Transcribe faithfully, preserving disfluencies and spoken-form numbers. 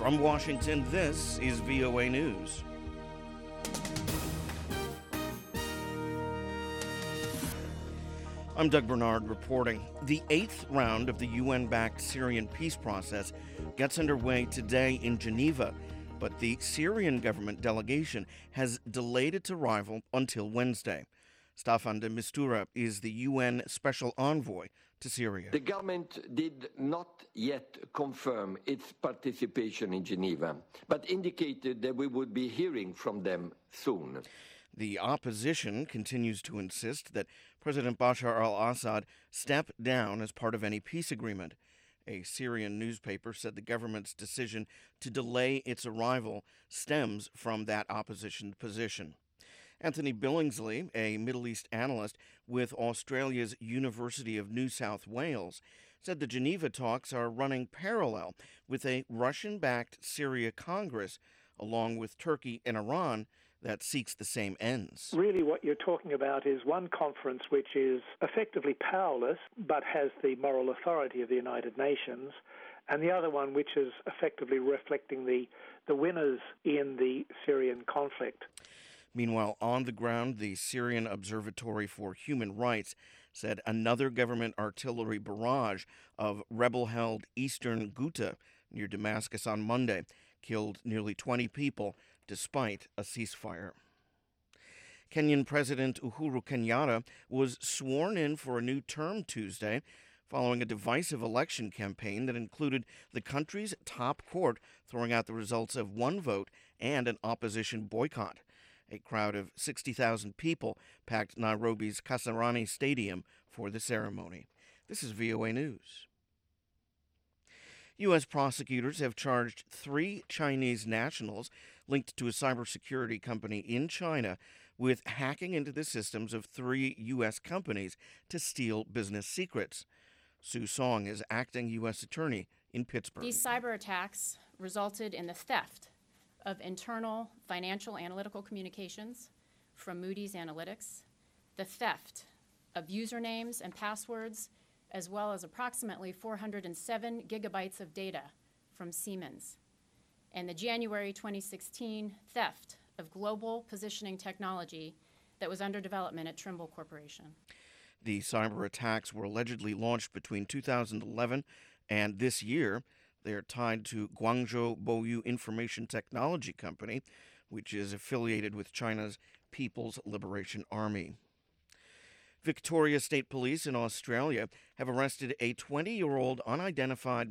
From Washington, this is V O A News. I'm Doug Bernard reporting. The eighth round of the U N-backed Syrian peace process gets underway today in Geneva, but the Syrian government delegation has delayed its arrival until Wednesday. Staffan de Mistura is the U N Special Envoy to Syria. The government did not yet confirm its participation in Geneva, but indicated that we would be hearing from them soon. The opposition continues to insist that President Bashar al-Assad step down as part of any peace agreement. A Syrian newspaper said the government's decision to delay its arrival stems from that opposition position. Anthony Billingsley, a Middle East analyst with Australia's University of New South Wales, said the Geneva talks are running parallel with a Russian-backed Syria Congress, along with Turkey and Iran, that seeks the same ends. Really what you're talking about is one conference which is effectively powerless but has the moral authority of the United Nations, and the other one which is effectively reflecting the, the winners in the Syrian conflict. Meanwhile, on the ground, the Syrian Observatory for Human Rights said another government artillery barrage of rebel-held eastern Ghouta near Damascus on Monday killed nearly twenty people despite a ceasefire. Kenyan President Uhuru Kenyatta was sworn in for a new term Tuesday following a divisive election campaign that included the country's top court throwing out the results of one vote and an opposition boycott. A crowd of sixty thousand people packed Nairobi's Kasarani Stadium for the ceremony. This is V O A News. U S prosecutors have charged three Chinese nationals linked to a cybersecurity company in China with hacking into the systems of three U S companies to steal business secrets. Sue Song is acting U S attorney in Pittsburgh. These cyber attacks resulted in the theft of internal financial analytical communications from Moody's Analytics, the theft of usernames and passwords, as well as approximately four hundred seven gigabytes of data from Siemens, and the January twenty sixteen theft of global positioning technology that was under development at Trimble Corporation. The cyber attacks were allegedly launched between two thousand eleven and this year. They are tied to Guangzhou Boyu Information Technology Company, which is affiliated with China's People's Liberation Army. Victoria State Police in Australia have arrested a twenty-year-old unidentified